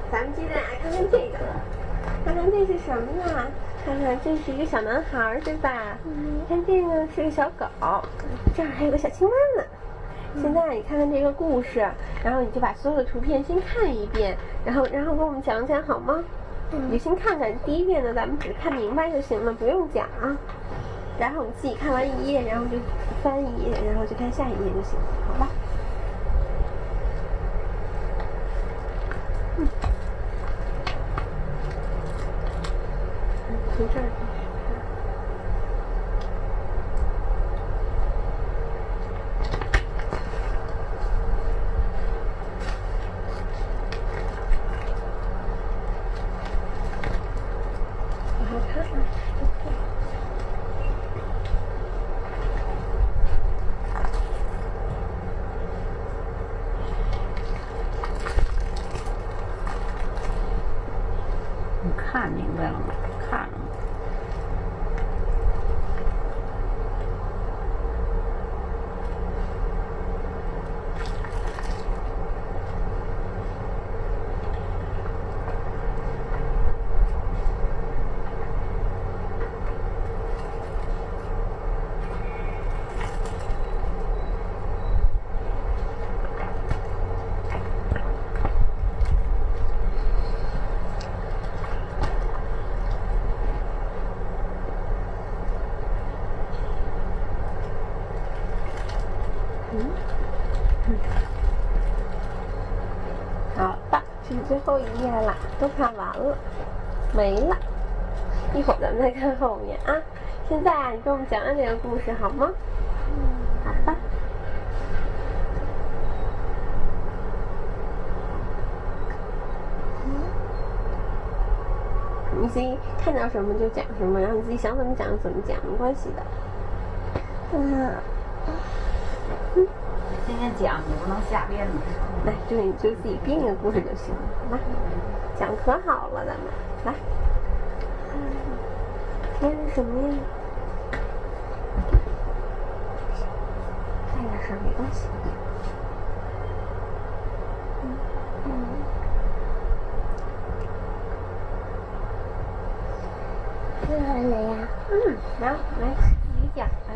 咱们接着来看看这个，看看这是什么呀？看看这是一个小男孩，对吧？你看这个是个小狗，这儿还有个小青蛙呢。现在你看看这个故事，然后你就把所有的图片先看一遍，然后给我们讲讲好吗？你就先看看第一遍呢，咱们只看明白就行了，不用讲啊。然后你自己看完一页，然后就翻一页，然后就看下一页就行了，好吧？从这儿开始看。我还看了， 你看明白了吗？看了吗？ 好的，这是最后一页了，都看完了，没了。一会儿咱们再看后面啊。现在啊，你给我们讲讲这个故事好吗？好吧。你自己看到什么就讲什么，然后你自己想怎么讲就怎么讲，没关系的。 今天讲你不能瞎编了。 来，对，你就自己编一个故事就行了，好吧？讲可好了，咱们来。这是什么呀？带点事儿没关系。 热了呀。 来自己讲吧。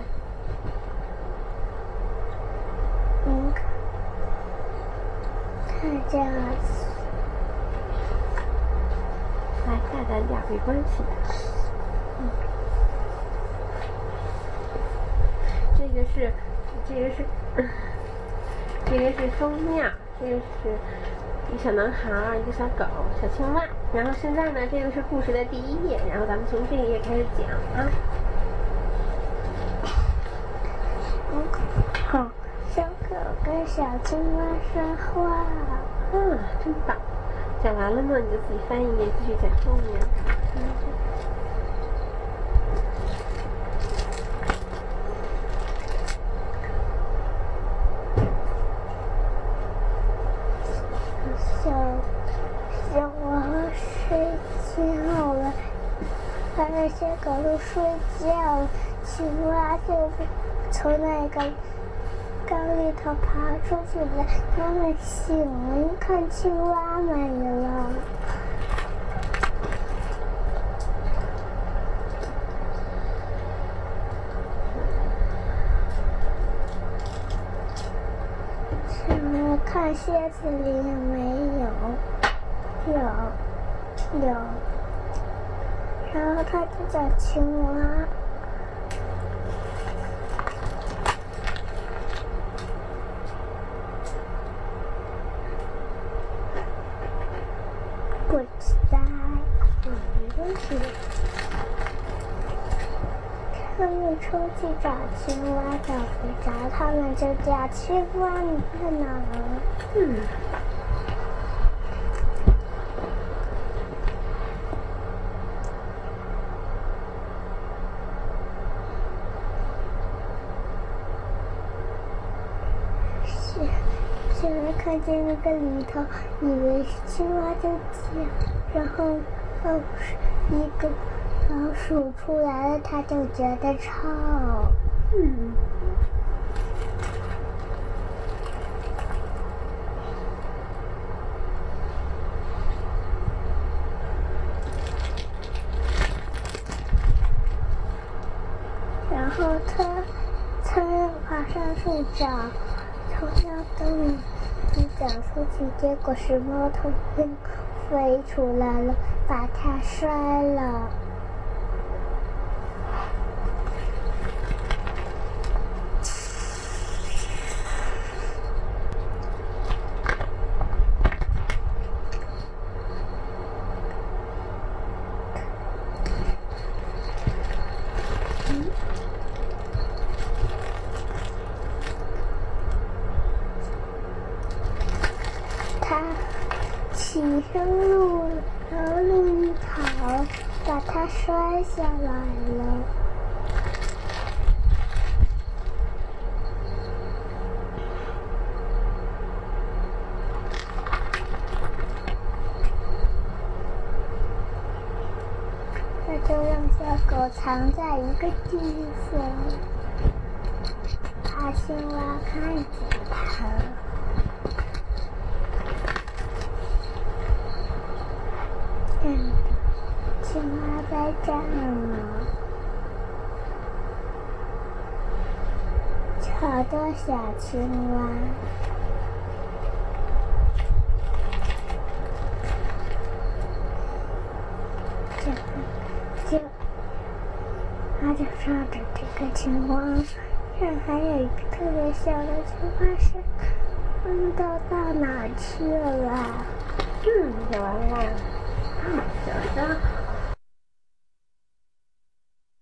看这样子。 来，大胆点，没关系的。这个是封面，这个是一个小男孩，一个小狗，小青蛙。然后现在呢，这个是故事的第一页，然后咱们从这一页开始讲啊。 好，小狗跟小青蛙说话。 真棒！讲完了呢，你就自己翻一页，继续讲后面。 小娃睡觉了，小狗都睡觉了，青蛙就从那个缸里头爬出去了。他们醒了，一看青蛙没了。看靴子里没有，有，然后它就叫青蛙。不知道。 没关系的。 他们出去找青蛙，找不着，他们就叫青蛙你在哪儿？现在看见那个里头，以为是青蛙就叫，然后一个老鼠出来了，他就觉得臭。 里找，从那洞里找出去，结果是猫头鹰飞出来了，把它摔了。他起身路一跑，把它摔下来了。那就让小狗藏在一个地方，怕青蛙看见它。青蛙在这儿呢，好多小青蛙。他就照着这个青蛙，这还有一个特别小的青蛙是不知道到哪去了。 讲完了。小声。